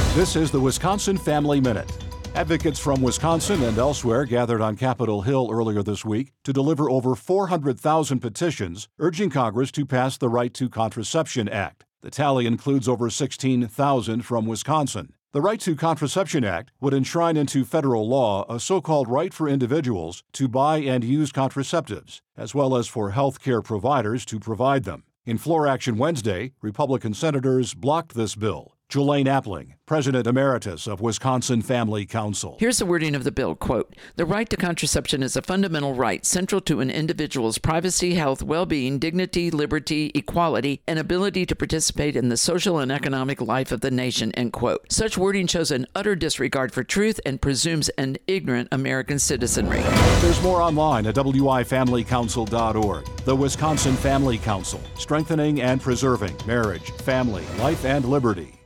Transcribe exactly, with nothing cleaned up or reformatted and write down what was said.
This is the Wisconsin Family Minute. Advocates from Wisconsin and elsewhere gathered on Capitol Hill earlier this week to deliver over four hundred thousand petitions urging Congress to pass the Right to Contraception Act. The tally includes over sixteen thousand from Wisconsin. The Right to Contraception Act would enshrine into federal law a so-called right for individuals to buy and use contraceptives, as well as for health care providers to provide them. In Floor Action Wednesday, Republican senators blocked this bill. Jelaine Appling, President Emeritus of Wisconsin Family Council. Here's the wording of the bill, quote, "The right to contraception is a fundamental right central to an individual's privacy, health, well-being, dignity, liberty, equality, and ability to participate in the social and economic life of the nation," end quote. Such wording shows an utter disregard for truth and presumes an ignorant American citizenry. There's more online at w i family council dot org. The Wisconsin Family Council, strengthening and preserving marriage, family, life, and liberty.